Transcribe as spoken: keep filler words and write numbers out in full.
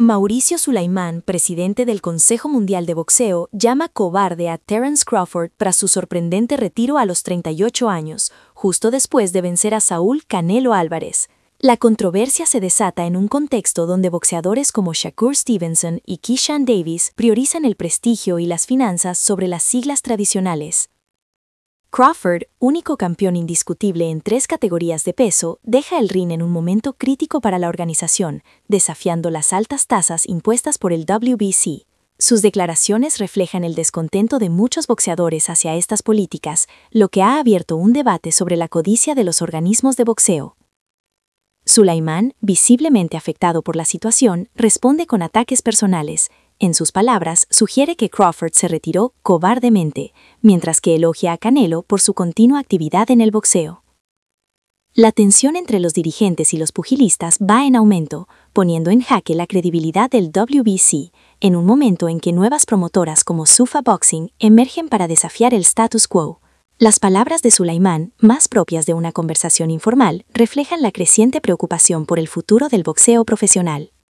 Mauricio Sulaimán, presidente del Consejo Mundial de Boxeo, llama cobarde a Terence Crawford tras su sorprendente retiro a los treinta y ocho años, justo después de vencer a Saúl Canelo Álvarez. La controversia se desata en un contexto donde boxeadores como Shakur Stevenson y Keyshawn Davis priorizan el prestigio y las finanzas sobre las siglas tradicionales. Crawford, único campeón indiscutible en tres categorías de peso, deja el ring en un momento crítico para la organización, desafiando las altas tasas impuestas por el W B C. Sus declaraciones reflejan el descontento de muchos boxeadores hacia estas políticas, lo que ha abierto un debate sobre la codicia de los organismos de boxeo. Sulaimán, visiblemente afectado por la situación, responde con ataques personales. En sus palabras, sugiere que Crawford se retiró cobardemente, mientras que elogia a Canelo por su continua actividad en el boxeo. La tensión entre los dirigentes y los pugilistas va en aumento, poniendo en jaque la credibilidad del W B C, en un momento en que nuevas promotoras como Zuffa Boxing emergen para desafiar el status quo. Las palabras de Sulaimán, más propias de una conversación informal, reflejan la creciente preocupación por el futuro del boxeo profesional.